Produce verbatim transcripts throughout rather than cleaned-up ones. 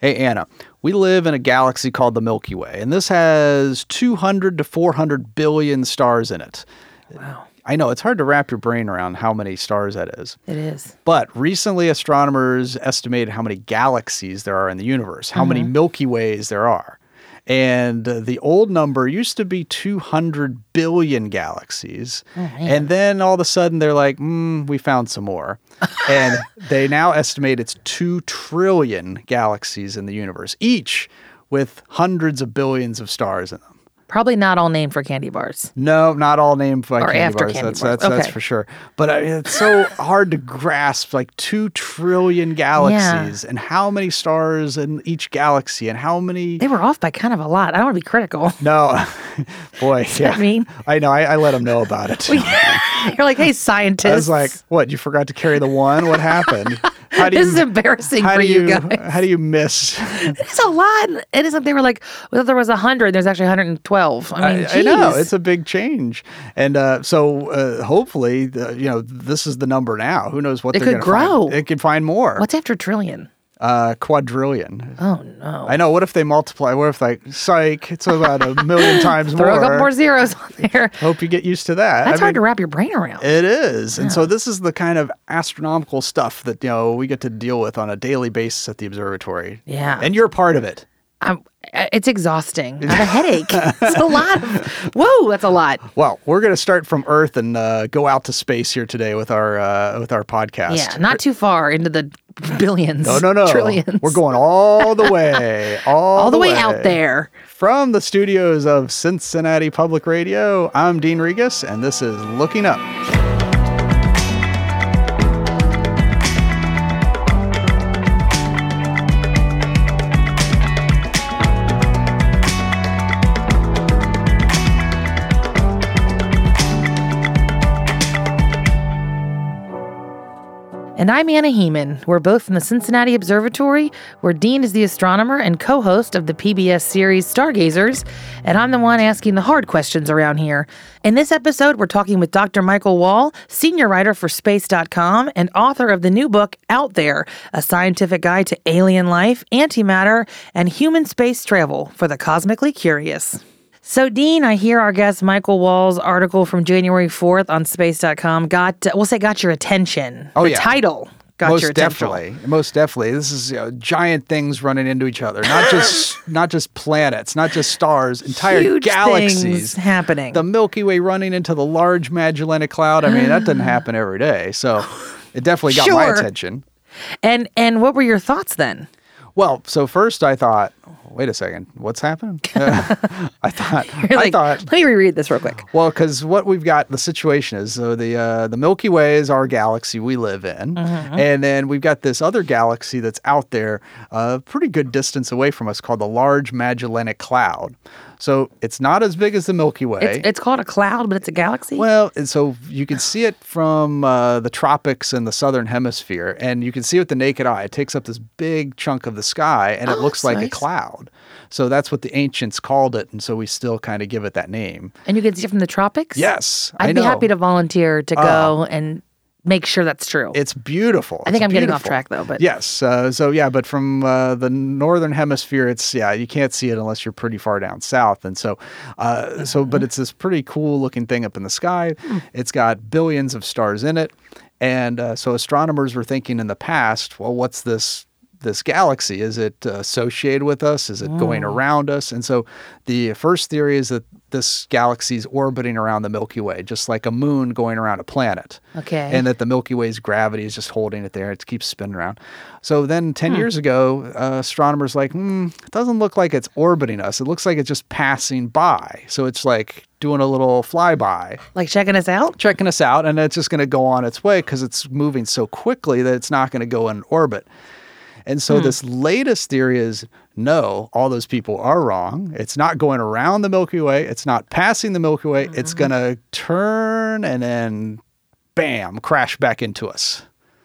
Hey, Anna, we live in a galaxy called the Milky Way, and this has two hundred to four hundred billion stars in it. Wow. I know, it's hard to wrap your brain around how many stars that is. It is. But recently, astronomers estimated how many galaxies there are in the universe, how mm-hmm. many Milky Ways there are. And uh, the old number used to be two hundred billion galaxies. Oh, and then all of a sudden they're like, mm, we found some more. And they now estimate it's two trillion galaxies in the universe, each with hundreds of billions of stars in them. Probably not all named for candy bars. No, not all named for or candy after bars. Candy that's, bars. That's, okay. that's for sure. But I mean, it's so hard to grasp, like two trillion galaxies yeah. and how many stars in each galaxy and how many... They were off by kind of a lot. I don't want to be critical. No. Boy, Does yeah. that mean? I know. I, I let them know about it. You're like, hey, scientists. I was like, what, you forgot to carry the one? What happened? How do this you, is embarrassing how for do you, you guys. How do you miss? It's a lot. It isn't. They were like, well, there was one hundred. There's actually one hundred twelve. I mean, I, I know. It's a big change. And uh, so uh, hopefully, uh, you know, this is the number now. Who knows what it they're going to to grow. Find. It could find more. What's after trillion? Uh, quadrillion. Oh, no. I know. What if they multiply? What if, like, psych, it's about a million times Throw more. Throw a couple more zeros on there. Hope you get used to that. That's I hard mean, to wrap your brain around. It is. Yeah. And so this is the kind of astronomical stuff that, you know, we get to deal with on a daily basis at the observatory. Yeah. And you're part of it. I'm, it's exhausting. I have a headache. It's a lot. Of, whoa, that's a lot. Well, we're going to start from Earth and uh, go out to space here today with our uh, with our podcast. Yeah, not too far into the billions. No, no, no. Trillions. We're going all the way. All, all the, the way, way out there. From the studios of Cincinnati Public Radio, I'm Dean Regas, and this is Looking Up. And I'm Anna Heeman. We're both from the Cincinnati Observatory, where Dean is the astronomer and co-host of the P B S series Stargazers, and I'm the one asking the hard questions around here. In this episode, we're talking with Doctor Michael Wall, senior writer for Space dot com and author of the new book, Out There, a scientific guide to alien life, antimatter, and human space travel for the cosmically curious. So, Dean, I hear our guest Michael Wall's article from January fourth on Space dot com got, uh, we'll say, got your attention. Oh, the yeah. title got most your attention. Definitely. Most definitely. This is, you know, giant things running into each other. Not just not just planets, not just stars, entire Huge galaxies things happening. The Milky Way running into the Large Magellanic Cloud. I mean, that doesn't happen every day. So it definitely got sure. my attention. And and what were your thoughts then? Well, so first I thought, wait a second, what's happening? Uh, I thought, You're like, I thought, let me reread this real quick. Well, because what we've got, the situation is, so the uh, the Milky Way is our galaxy we live in, mm-hmm. and then we've got this other galaxy that's out there, a uh, pretty good distance away from us, called the Large Magellanic Cloud. So it's not as big as the Milky Way. It's, it's called a cloud, but it's a galaxy? Well, and so you can see it from uh, the tropics in the southern hemisphere, and you can see it with the naked eye. It takes up this big chunk of the sky, and it oh, looks like nice. a cloud. So that's what the ancients called it, and so we still kind of give it that name. And you can see it from the tropics? Yes, I'd I be know. happy to volunteer to go uh, and make sure that's true. It's beautiful. I think it's I'm beautiful. getting off track, though. But Yes. Uh, so, yeah, but from uh, the northern hemisphere, it's, yeah, you can't see it unless you're pretty far down south. And so, uh, mm-hmm. so, but it's this pretty cool looking thing up in the sky. Mm. It's got billions of stars in it. And uh, so astronomers were thinking in the past, well, what's this this galaxy? Is it uh, associated with us? Is it mm. going around us? And so the first theory is that this galaxy is orbiting around the Milky Way, just like a moon going around a planet. Okay. And that the Milky Way's gravity is just holding it there. It keeps spinning around. So then ten hmm. years ago, uh, astronomers like, hmm, it doesn't look like it's orbiting us. It looks like it's just passing by. So it's like doing a little flyby. Like checking us out? Checking us out, and it's just going to go on its way because it's moving so quickly that it's not going to go in orbit. And so hmm. this latest theory is, no, all those people are wrong. It's not going around the Milky Way. It's not passing the Milky Way. Mm-hmm. It's going to turn and then, bam, crash back into us.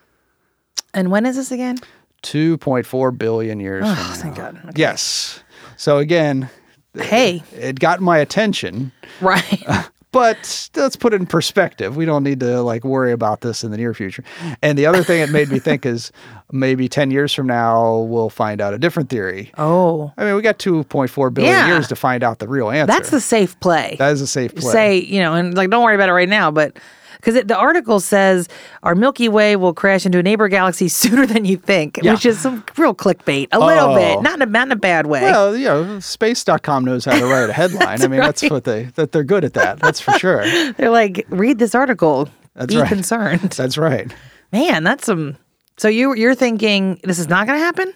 And when is this again? two point four billion years oh, from now. Thank God. Okay. Yes. So again, hey, it, it got my attention. Right. But let's put it in perspective. We don't need to like worry about this in the near future. And the other thing it made me think is maybe ten years from now, we'll find out a different theory. Oh. I mean, we got two point four billion Yeah. years to find out the real answer. That's the safe play. That is a safe play. Say, you know, and like, don't worry about it right now, but because the article says our Milky Way will crash into a neighbor galaxy sooner than you think, Yeah. which is some real clickbait, a little Oh. bit, not in a, not in a bad way. Well, you know, space dot com knows how to write a headline. I mean, that's what they, that they're good at that. That's for sure. They're like, read this article, That's be right. concerned. That's right. Man, that's some. So you you're thinking this is not going to happen?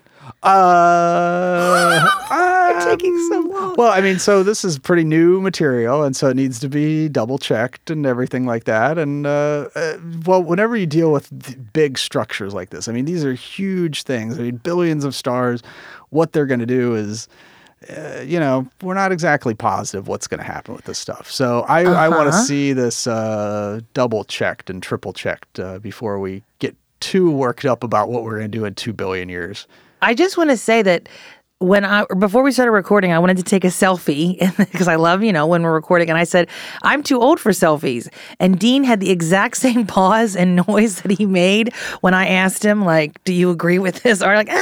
Uh, You're taking so long. Well, I mean, so this is pretty new material, and so it needs to be double checked and everything like that. And uh, uh, well, whenever you deal with th- big structures like this, I mean, these are huge things. I mean, billions of stars. What they're going to do is, uh, you know, we're not exactly positive what's going to happen with this stuff. So I, I want to Uh-huh. see this uh, double checked and triple checked uh, before we get too worked up about what we're going to do in two billion years. I just want to say that when I before we started recording, I wanted to take a selfie because I love, you know, when we're recording, and I said I'm too old for selfies. And Dean had the exact same pause and noise that he made when I asked him, like, "Do you agree with this?" Or like,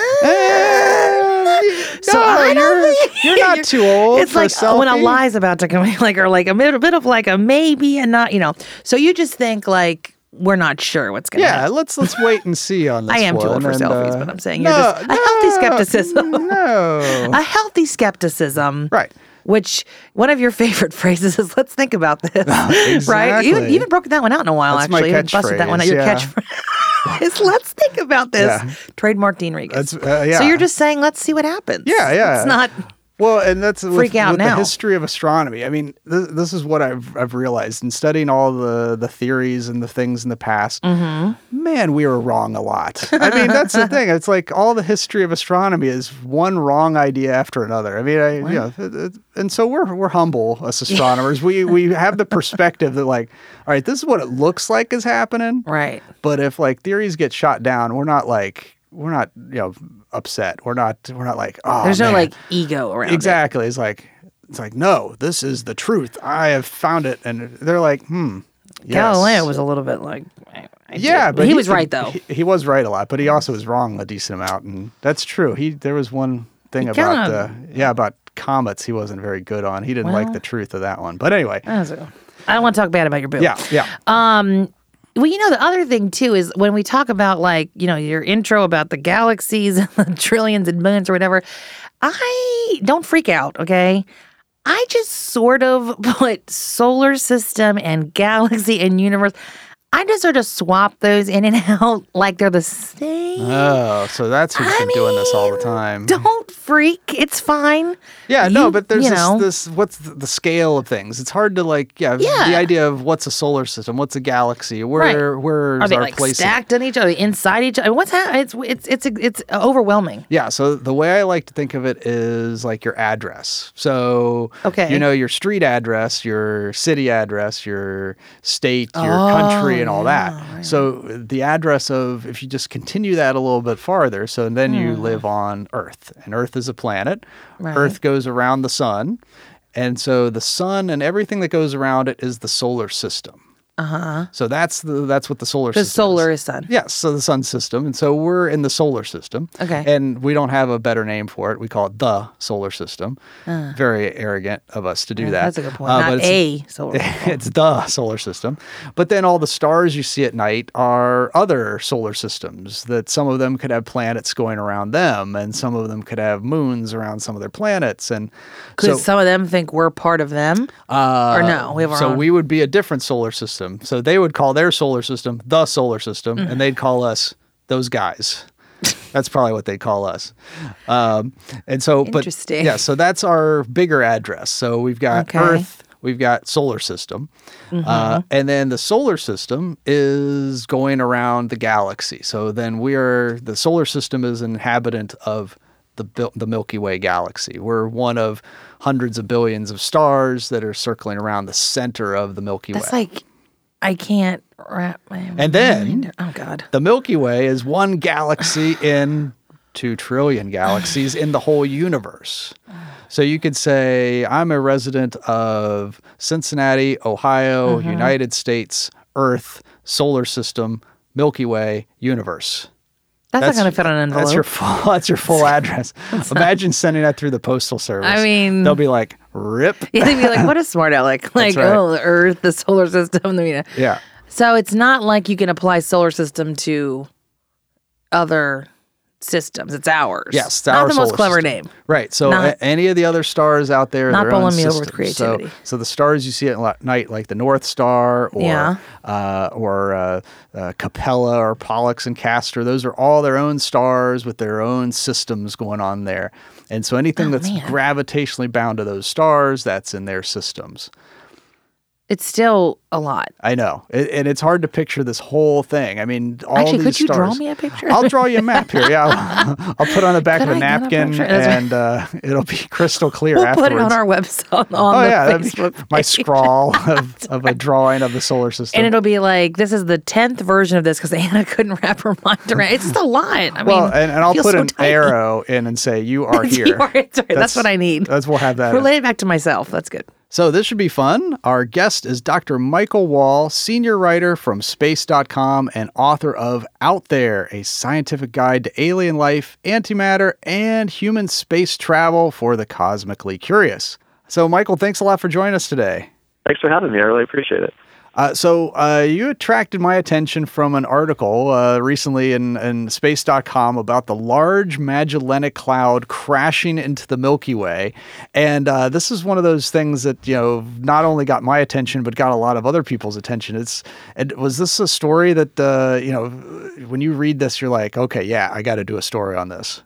ah. So no, I don't you're, think you're not too old It's for like a selfie. when a lie's about to come, like, or like a bit, a bit of like a maybe and not, you know. So you just think like we're not sure what's going to Yeah, happen. let's let's wait and see on this I am too one. old for and, selfies, uh, but I'm saying no, you're just a no, healthy skepticism. No. A healthy skepticism. Right. Which one of your favorite phrases is "Let's think about this," right? You even, you even broke that one out in a while. That's my actually, you even busted that one out. Your catchphrase, yeah. catchphrase is "Let's think about this." Yeah. Trademark Dean Regas. That's, uh, yeah. So you're just saying, "Let's see what happens." Yeah, yeah. It's not. Well, and that's Freak with, out with now. the history of astronomy. I mean, this, this is what I've I've realized in studying all the the theories and the things in the past. Mm-hmm. Man, we were wrong a lot. I mean, that's the thing. It's like all the history of astronomy is one wrong idea after another. I mean, I, you know, it, it, and so we're we're humble as astronomers. we we have the perspective that like, all right, this is what it looks like is happening. Right. But if like theories get shot down, we're not like we're not you know upset. We're not we're not like oh There's no man. like ego around it. Exactly. It's like it's like no, this is the truth. I have found it, and they're like, hmm. Yes. Galileo was a little bit like. I, I Yeah, did. but he, was right though. He, he was right a lot, but he also was wrong a decent amount, and that's true. He there was one thing He about kinda- uh, yeah about comets he wasn't very good on. He didn't like Well- the truth of that one. But anyway, I don't want to talk bad about your boo. yeah, yeah. Um, well, you know, the other thing too is when we talk about like, you know, your intro about the galaxies and the trillions and billions or whatever, I don't freak out, okay? I just sort of put solar system and galaxy and universe. I just sort of swap those in and out like they're the same. Oh, so that's who's I been doing this all the mean, time. Don't freak. It's fine. Yeah, no, You- but there's you this, know. this what's the, the scale of things. It's hard to like, yeah, Yeah. the idea of what's a solar system, what's a galaxy, where where's Are they our like place? in it? stacked on each other, inside each other? What's happening? It's it's it's it's overwhelming. Yeah, so the way I like to think of it is like your address. So, Okay. you know, your street address, your city address, your state, your Oh, country, and all that. yeah, right. So, the address of, if you just continue that a little bit farther, so then you live on Earth, and Earth is a planet. Hmm. Right. Earth goes around the sun. And so the sun and everything that goes around it is the solar system. Uh-huh. So that's the that's what the solar The system solar is. is sun. Yes, so the sun system. And so we're in the solar system. Okay. And we don't have a better name for it. We call it the solar system. Very arrogant of us to do that. That's a good point. Uh, Not but it's- a solar system. It's the solar system. But then all the stars you see at night are other solar systems that some of them could have planets going around them, and some of them could have moons around some of their planets. And Could so, some of them think we're part of them? uh, or no, we have our so own. we would be a different solar system. So they would call their solar system the solar system, Mm. and they'd call us those guys. That's probably what they call us. Um, and so, but Interesting. yeah, so that's our bigger address. So we've got Okay. Mm-hmm. Earth, we've got solar system, uh, and then the solar system is going around the galaxy. So then we're the solar system is an inhabitant of the Bil- the Milky Way galaxy. We're one of hundreds of billions of stars that are circling around the center of the Milky That's Way. like, I can't wrap my And then- mind- Oh, God. The Milky Way is one galaxy in two trillion galaxies in the whole universe. So you could say, I'm a resident of Cincinnati, Ohio, Mm-hmm. United States, Earth, solar system, Milky Way, universe. That's, not going to fit on an envelope. That's your full, that's your full address. Imagine sending that through the postal service. I mean, they'll be like, rip. Yeah, they'd be like, what a smart aleck. Like, right. oh, the Earth, the solar system. I mean, Yeah. So it's not like you can apply solar system to other systems. It's ours. Yes, it's not our the most solar clever system. name. Right. So Not- a- any of the other stars out there, Not their own bowling me over with systems. creativity. So, so the stars you see at li- night, like the North Star, or Yeah. uh, or uh, uh, Capella, or Pollux and Castor, those are all their own stars with their own systems going on there. And so anything Oh, that's man. gravitationally bound to those stars, that's in their systems. It's still a lot. I know, it, and it's hard to picture this whole thing. I mean, all Actually, these could you stars. draw me a picture? I'll draw you a map here. Yeah, I'll, I'll put it on the back Could of a I get a napkin, picture? That's right. and uh, it'll be crystal clear. We'll afterwards. put it on our website, on, on Oh the yeah, that'd be Facebook my page. scrawl of, of a drawing of the solar system. And it'll be like, this is the tenth version of this because Anna couldn't wrap her mind around it. It's just a lot. I well, mean, and, and I'll feels put so an tiny. arrow in and say you are here. You are- it's all right. That's, what I need. That's we'll have that. Relate it back to myself. That's good. So this should be fun. Our guest is Doctor Michael Wall, senior writer from space dot com and author of Out There, a scientific guide to alien life, antimatter, and human space travel for the cosmically curious. So Michael, thanks a lot for joining us today. Thanks for having me. I really appreciate it. Uh, so uh, you attracted my attention from an article uh, recently in, in space dot com about the Large Magellanic Cloud crashing into the Milky Way. And uh, this is one of those things that, you know, not only got my attention, but got a lot of other people's attention. It's and was this a story that, uh, you know, when you read this, you're like, okay, yeah, I got to do a story on this.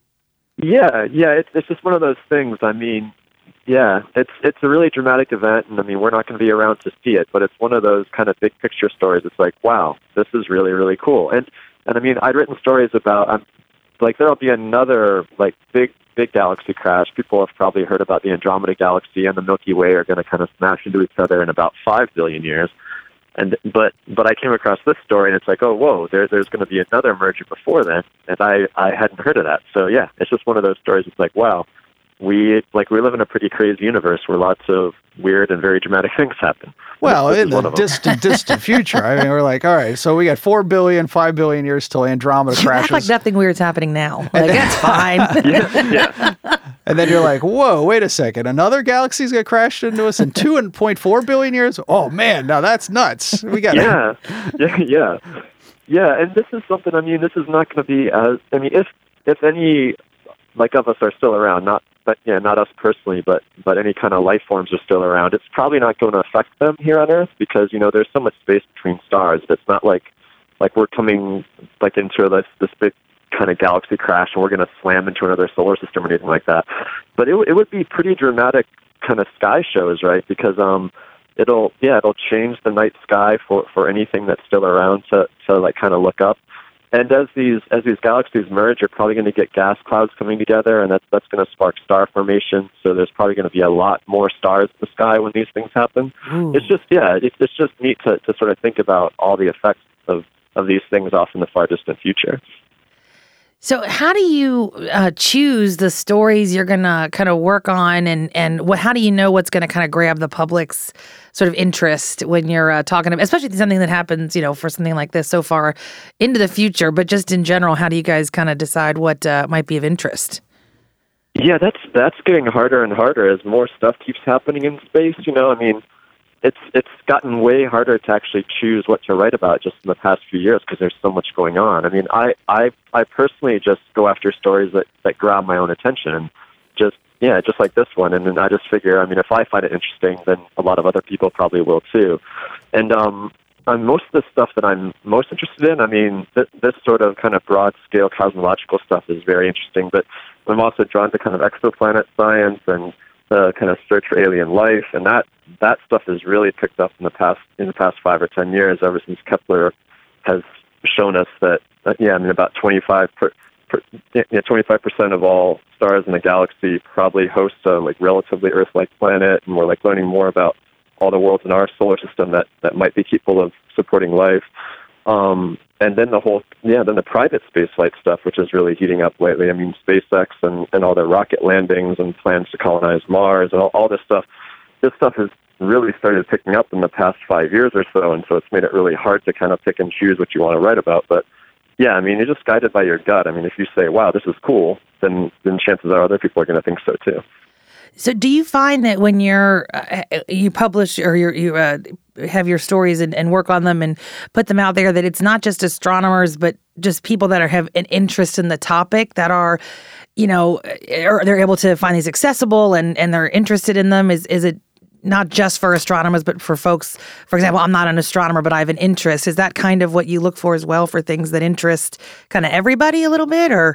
Yeah, yeah, it's it's just one of those things. I mean, yeah, it's it's a really dramatic event, and I mean, we're not going to be around to see it, but it's one of those kind of big picture stories. It's like, wow, this is really, really cool. And and I mean, I'd written stories about, um, like, there'll be another, like, big, big galaxy crash. People have probably heard about the Andromeda Galaxy and the Milky Way are going to kind of smash into each other in about five billion years. And but but I came across this story, and it's like, oh, whoa, there, there's going to be another merger before then, and I, I hadn't heard of that. So, yeah, it's just one of those stories. It's like, wow. We like we live in a pretty crazy universe where lots of weird and very dramatic things happen. Well, This is in the one of them. distant, distant future. I mean, we're like, all right, so we got four billion, five billion years till Andromeda You act crashes. like nothing weird's happening now. Like, that's fine. yeah, yeah, And then you're like, whoa, wait a second. Another galaxy's going to crash into us in two point four billion years? Oh, man, now that's nuts. We got yeah, yeah, yeah, yeah. And this is something. I mean, this is not going to be as. I mean, if if any like of us are still around, not but yeah, not us personally, but but any kind of life forms are still around, it's probably not going to affect them here on Earth because, you know, there's so much space between stars. It's not like like we're coming like into this this big kind of galaxy crash and we're going to slam into another solar system or anything like that. But it it would be pretty dramatic kind of sky shows, right? Because um it'll yeah it'll change the night sky for for anything that's still around to to like kind of look up. And as these as these galaxies merge, you're probably going to get gas clouds coming together, and that's that's going to spark star formation. So there's probably going to be a lot more stars in the sky when these things happen. Ooh. It's just yeah, it's it's just neat to, to sort of think about all the effects of, of these things off in the far distant future. So how do you uh, choose the stories you're going to kind of work on, and and what? How do you know what's going to kind of grab the public's sort of interest when you're uh, talking about, especially something that happens, you know, for something like this so far into the future, but just in general, how do you guys kind of decide what uh, might be of interest? Yeah, that's that's getting harder and harder as more stuff keeps happening in space. You know, I mean, it's it's gotten way harder to actually choose what to write about just in the past few years because there's so much going on. I mean, I, I, I personally just go after stories that, that grab my own attention and just, yeah, just like this one. And then I just figure, I mean, if I find it interesting, then a lot of other people probably will too. And um, on most of the stuff that I'm most interested in, I mean, th- this sort of kind of broad-scale cosmological stuff is very interesting, but I'm also drawn to kind of exoplanet science and the kind of search for alien life, and that that stuff has really picked up in the past in the past five or ten years. Ever since Kepler has shown us that, that yeah, I mean about twenty-five per, per, yeah, twenty-five percent of all stars in the galaxy probably host a like relatively Earth-like planet, and we're like learning more about all the worlds in our solar system that that might be capable of supporting life. Um, and then the whole, yeah, then the private spaceflight stuff, which is really heating up lately. I mean, SpaceX and, and all their rocket landings and plans to colonize Mars and all, all this stuff. This stuff has really started picking up in the past five years or so, and so it's made it really hard to kind of pick and choose what you want to write about. But yeah, I mean, you're just guided by your gut. I mean, if you say, wow, this is cool, then then chances are other people are going to think so too. So do you find that when you're uh, you publish or you're, you uh, have your stories and, and work on them and put them out there, that it's not just astronomers, but just people that are, have an interest in the topic that are, you know, or they're able to find these accessible and, and they're interested in them? Is is it not just for astronomers, but for folks, for example, I'm not an astronomer, but I have an interest. Is that kind of what you look for as well, for things that interest kind of everybody a little bit, or?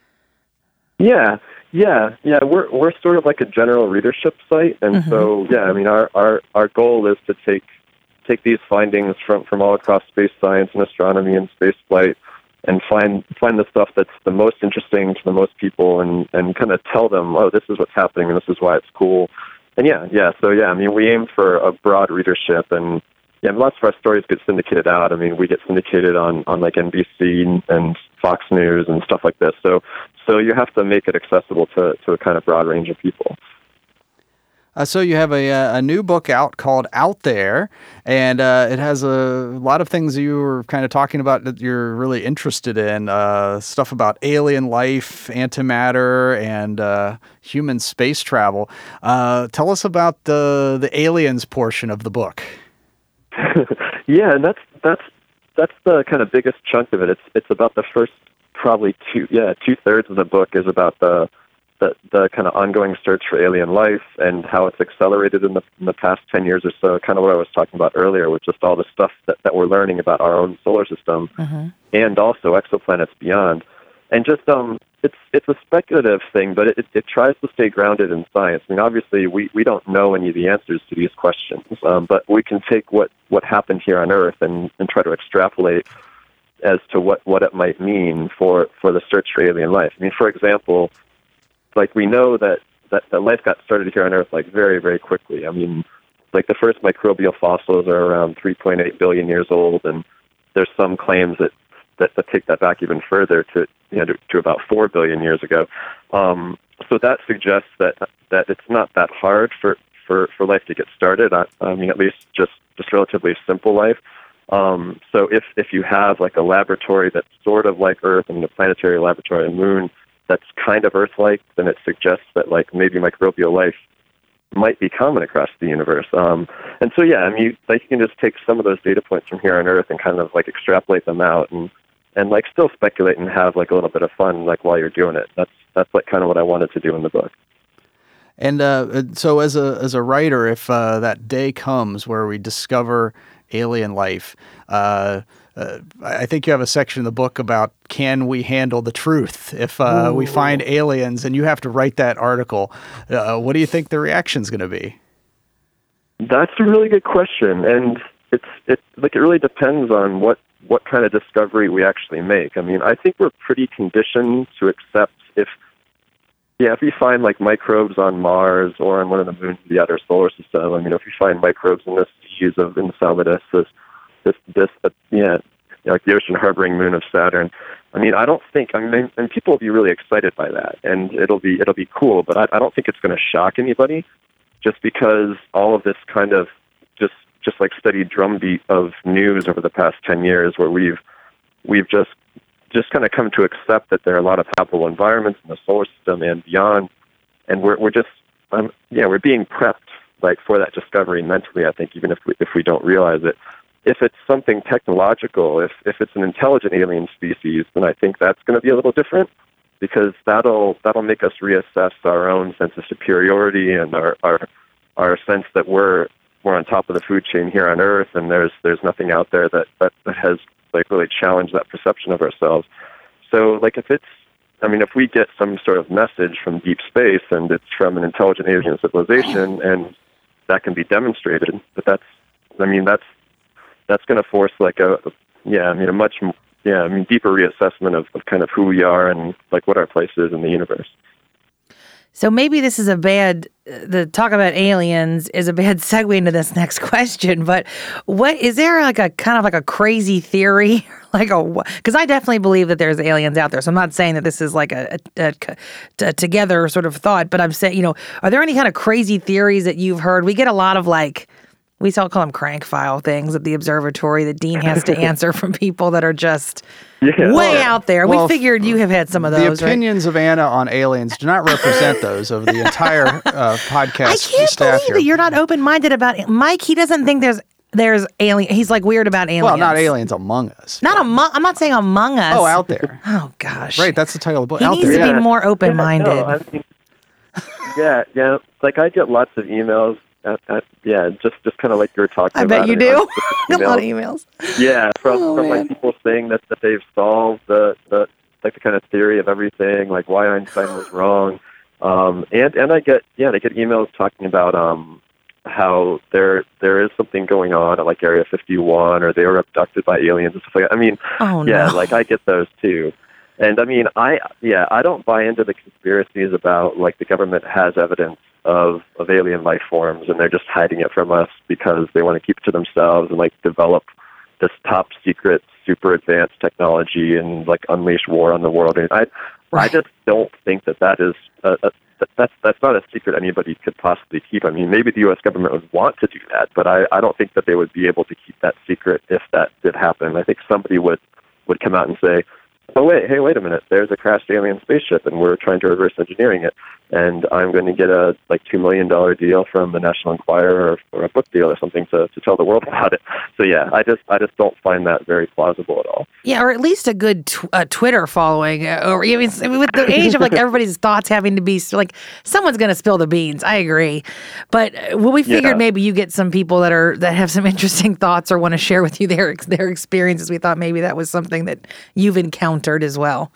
Yeah. Yeah, yeah, we're we're sort of like a general readership site, and mm-hmm. so yeah, I mean, our, our, our goal is to take take these findings from, from all across space science and astronomy and space flight, and find find the stuff that's the most interesting to the most people, and, and kind of tell them, oh, this is what's happening, and this is why it's cool, and yeah, yeah, so yeah, I mean, we aim for a broad readership, and yeah, lots of our stories get syndicated out. I mean, we get syndicated on, on like N B C and Fox News and stuff like this. So, so you have to make it accessible to, to a kind of broad range of people. Uh, so you have a a new book out called Out There, and uh, it has a lot of things you were kind of talking about that you're really interested in, uh, stuff about alien life, antimatter, and uh, human space travel. Uh, tell us about the the aliens portion of the book. Yeah, and that's that's that's the kind of biggest chunk of it. It's it's about the first probably two yeah two thirds of the book is about the the the kind of ongoing search for alien life and how it's accelerated in the in the past ten years or so. Kind of what I was talking about earlier, with just all the stuff that, that we're learning about our own solar system mm-hmm. and also exoplanets beyond. And just um, it's it's a speculative thing, but it, it tries to stay grounded in science. I mean, obviously, we, we don't know any of the answers to these questions, um, but we can take what, what happened here on Earth and, and try to extrapolate as to what, what it might mean for, for the search for alien life. I mean, for example, like we know that, that, that life got started here on Earth like very, very quickly. I mean, like the first microbial fossils are around three point eight billion years old, and there's some claims that That, that take that back even further to you know to, to about four billion years ago. Um, so that suggests that that it's not that hard for, for, for life to get started. I, I mean, at least just, just relatively simple life. Um, so if if you have like a laboratory that's sort of like Earth and a planetary laboratory and moon that's kind of Earth-like, then it suggests that like maybe microbial life might be common across the universe. Um, and so yeah, I mean, you, like you can just take some of those data points from here on Earth and kind of like extrapolate them out and and like still speculate and have like a little bit of fun like while you're doing it. That's that's like kind of what I wanted to do in the book. And uh, so as a as a writer, if uh, that day comes where we discover alien life, uh, uh, I think you have a section in the book about, can we handle the truth if uh, we find aliens, and you have to write that article. Uh, what do you think the reaction's going to be? That's a really good question, and it's it like it really depends on what what kind of discovery we actually make. I mean, I think we're pretty conditioned to accept if, yeah, if we find like microbes on Mars or on one of the moons of the outer solar system. I mean, if we find microbes in the seas of Enceladus, this, this, this, uh, yeah, like the ocean harboring moon of Saturn. I mean, I don't think. I mean, and people will be really excited by that, and it'll be it'll be cool. But I, I don't think it's going to shock anybody, just because all of this kind of just. just like steady drumbeat of news over the past ten years where we've we've just just kind of come to accept that there are a lot of habitable environments in the solar system and beyond, and we're we're just um, yeah we're being prepped like for that discovery mentally, I think, even if we, if we don't realize it. If it's something technological, if if it's an intelligent alien species, then I think that's going to be a little different, because that'll that'll make us reassess our own sense of superiority and our our, our sense that we're we're on top of the food chain here on Earth, and there's there's nothing out there that, that, that has like really challenged that perception of ourselves. So like if it's, I mean, if we get some sort of message from deep space and it's from an intelligent alien civilization and that can be demonstrated, but that's, I mean, that's that's going to force like a, yeah, I mean, a much, yeah, I mean, deeper reassessment of, of kind of who we are and like what our place is in the universe. So maybe this is a bad, the talk about aliens is a bad segue into this next question, but what, is there like a kind of like a crazy theory? Like a, because I definitely believe that there's aliens out there. So I'm not saying that this is like a, a, a, a together sort of thought, but I'm saying, you know, are there any kind of crazy theories that you've heard? We get a lot of like, we still call them crank file things at the observatory that Dean has to answer from people that are just yeah. way well, out there. Well, we figured you have had some of those. The opinions right? of Anna on aliens do not represent those of the entire uh, podcast I can't staff believe here. that you're not open-minded about Mike. He doesn't think there's there's alien. He's like weird about aliens. Well, not aliens among us. Not among. I'm not saying among us. Oh, out there. Oh gosh. Right, that's the title of the book. He out needs there. to Yeah. be more open-minded. Yeah, no, I mean, yeah, yeah. Like I get lots of emails. At, at, yeah, just just kind of like you were talking I about. bet you it. do. I A lot of emails. Yeah, from Oh, from man. like people saying that, that they've solved the, the like the kind of theory of everything, like why Einstein was wrong. Um, and and I get yeah, I get emails talking about um how there there is something going on at like Area fifty-one, or they were abducted by aliens and stuff like that. I mean, Oh yeah, no. like I get those too. And I mean, I yeah, I don't buy into the conspiracies about like the government has evidence of, of alien life forms and they're just hiding it from us because they want to keep it to themselves and like develop this top secret, super advanced technology and like unleash war on the world. And I, Right. I just don't think that that is a, a, that, that's that's not a secret anybody could possibly keep. I mean, maybe the U S government would want to do that, but I, I don't think that they would be able to keep that secret if that did happen. I think somebody would would come out and say, oh, wait, hey, wait a minute, there's a crashed alien spaceship, and we're trying to reverse engineering it, and I'm going to get a, like, two million dollars deal from the National Enquirer or, or a book deal or something to, to tell the world about it. So, yeah, I just I just don't find that very plausible at all. Yeah, or at least a good tw- uh, Twitter following. uh, Or I mean, I mean, with the age of like everybody's thoughts having to be like someone's going to spill the beans. I agree, but uh, well, we figured Yeah. maybe you get some people that are that have some interesting thoughts or want to share with you their ex- their experiences. We thought maybe that was something that you've encountered as well.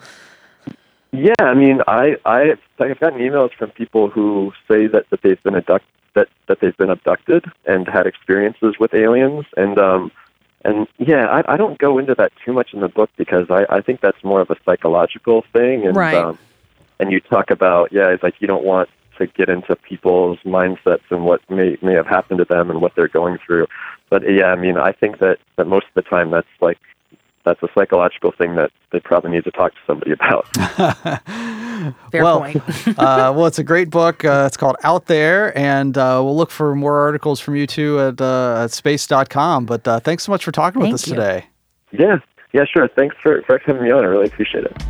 Yeah, I mean, I, I, I've gotten emails from people who say that, that they've been abducted, that, that they've been abducted and had experiences with aliens, and um, and yeah, I, I don't go into that too much in the book because I, I think that's more of a psychological thing, and Right. um, and you talk about yeah, it's like you don't want to get into people's mindsets and what may may have happened to them and what they're going through, but yeah, I mean, I think that, that most of the time that's like. That's a psychological thing that they probably need to talk to somebody about. Fair well, point. uh, well, it's a great book. Uh, it's called Out There, and uh, we'll look for more articles from you too at, uh, at space dot com. But uh, thanks so much for talking Thank with us you. today. Yeah, yeah, sure. Thanks for, for having me on. I really appreciate it.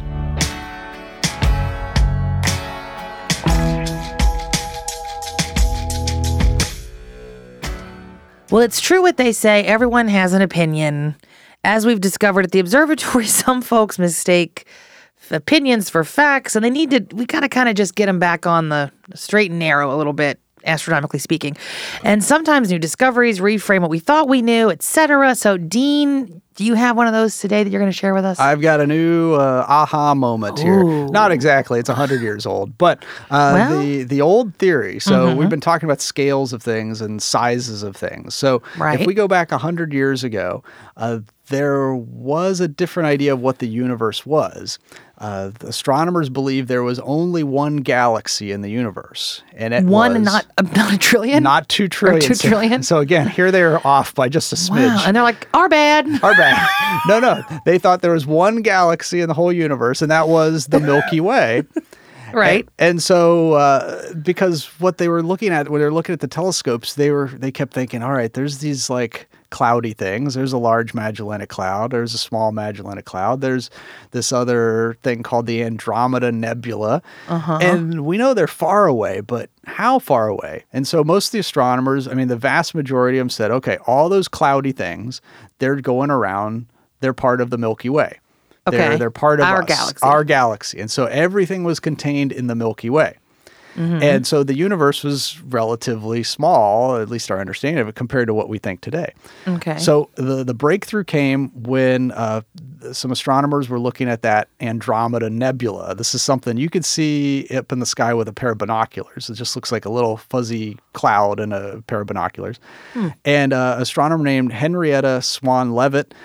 Well, it's true what they say. Everyone has an opinion. As we've discovered at the observatory, some folks mistake f- opinions for facts, and they need to, we gotta kind of just get them back on the straight and narrow a little bit, astronomically speaking. And sometimes new discoveries reframe what we thought we knew, et cetera. So, Dean, do you have one of those today that you're going to share with us? I've got a new uh, aha moment here. Ooh. Not exactly; it's a hundred years old, but uh, Well. the the old theory. So Mhm. we've been talking about scales of things and sizes of things. So Right. if we go back a hundred years ago, uh, there was a different idea of what the universe was. Uh, the astronomers believed there was only one galaxy in the universe, and it one, was and not, uh, not a trillion? not two trillion. two So- trillion? So, again, here they are off by just a smidge. Wow. And they're like, our bad. Our bad. No, no. They thought there was one galaxy in the whole universe, and that was the Milky Way. Right. And, and so, uh, because what they were looking at when they were looking at the telescopes, they were they kept thinking, all right, there's these like cloudy things. There's a large Magellanic Cloud. There's a small Magellanic Cloud. There's this other thing called the Andromeda Nebula. Uh-huh. And we know they're far away, but how far away? And so most of the astronomers, I mean, the vast majority of them said, okay, all those cloudy things, they're going around, they're part of the Milky Way. Okay. They're, they're part of Our us, galaxy. our galaxy. And so everything was contained in the Milky Way. Mm-hmm. And so the universe was relatively small, at least our understanding of it, compared to what we think today. Okay. So the, the breakthrough came when uh, some astronomers were looking at that Andromeda Nebula. This is something you could see up in the sky with a pair of binoculars. It just looks like a little fuzzy cloud in a pair of binoculars. Hmm. And uh, an astronomer named Henrietta Swan Leavitt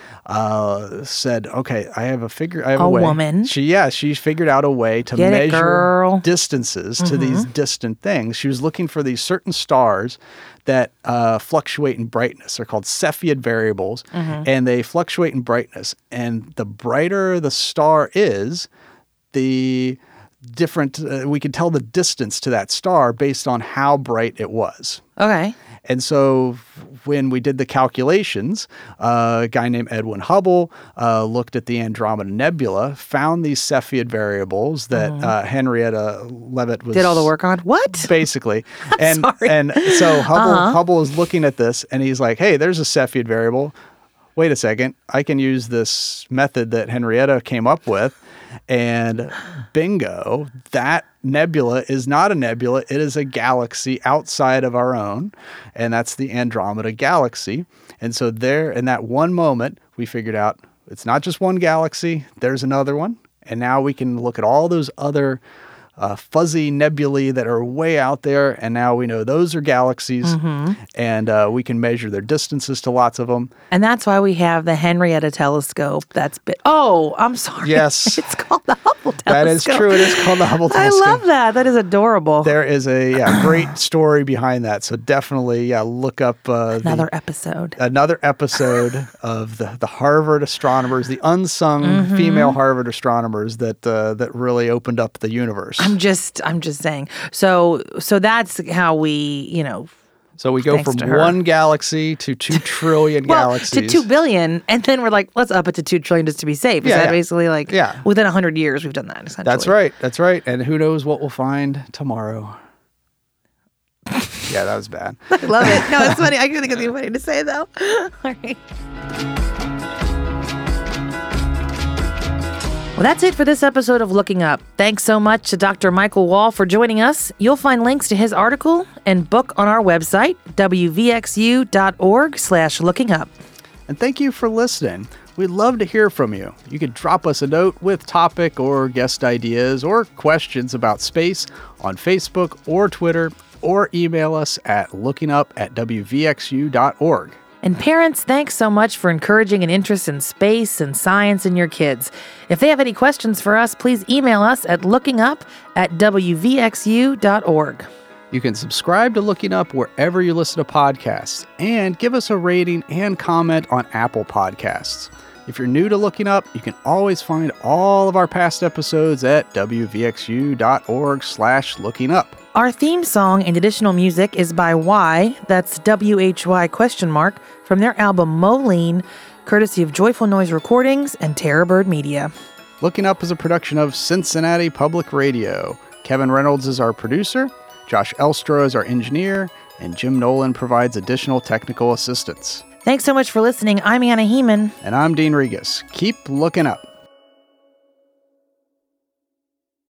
uh, said, okay, I have a figure, I have a, A way. woman. She, yeah, she figured out a way to Get it, measure girl. distances to these these distant things. She was looking for these certain stars that uh, fluctuate in brightness. They're called Cepheid variables, Mm-hmm. and they fluctuate in brightness. And the brighter the star is, the different, uh, we can tell the distance to that star based on how bright it was. Okay. And so when we did the calculations, uh, a guy named Edwin Hubble uh, looked at the Andromeda Nebula, found these Cepheid variables that uh, Henrietta Leavitt was Did all the work on? What? basically. and sorry. and so Hubble Uh-huh. Hubble is looking at this and he's like, "Hey, there's a Cepheid variable. Wait a second. I can use this method that Henrietta came up with." And bingo, that nebula is not a nebula. It is a galaxy outside of our own. And that's the Andromeda Galaxy. And so there, in that one moment, we figured out it's not just one galaxy. There's another one. And now we can look at all those other uh, fuzzy nebulae that are way out there. And now we know those are galaxies. Mm-hmm. And uh, we can measure their distances to lots of them. And that's why we have the Henrietta telescope. That's bit. Oh, I'm sorry. Yes. It's called the Hubble telescope. That is true. It is called the Hubble I telescope. love that. That is adorable. There is a yeah, great story behind that. So definitely, yeah, look up uh, Another the, episode. another episode of the, the Harvard astronomers, the unsung Mm-hmm. female Harvard astronomers that uh, that really opened up the universe. I'm just, I'm just saying. So, so that's how we, you know, So we go Thanks from to her. one galaxy to two trillion well, galaxies. to two billion, and then we're like, let's up it to two trillion just to be safe. Is Yeah, that yeah. basically like, Yeah. within a hundred years we've done that? Essentially. That's right. That's right. And who knows what we'll find tomorrow. Yeah, that was bad. I love it. No, it's funny. I can think of something funny to say though. All right. Well, that's it for this episode of Looking Up. Thanks so much to Doctor Michael Wall for joining us. You'll find links to his article and book on our website, w v x u dot org slash looking up. And thank you for listening. We'd love to hear from you. You could drop us a note with topic or guest ideas or questions about space on Facebook or Twitter, or email us at lookingup at w v x u dot org. And parents, thanks so much for encouraging an interest in space and science in your kids. If they have any questions for us, please email us at lookingup at w v x u dot org. You can subscribe to Looking Up wherever you listen to podcasts and give us a rating and comment on Apple Podcasts. If you're new to Looking Up, you can always find all of our past episodes at w v x u dot org slash looking up. Our theme song and additional music is by Y, that's W H Y question mark, from their album Moline, courtesy of Joyful Noise Recordings and Terrorbird Media. Looking Up is a production of Cincinnati Public Radio. Kevin Reynolds is our producer, Josh Elstro is our engineer, and Jim Nolan provides additional technical assistance. Thanks so much for listening. I'm Anna Heeman. And I'm Dean Regas. Keep looking up.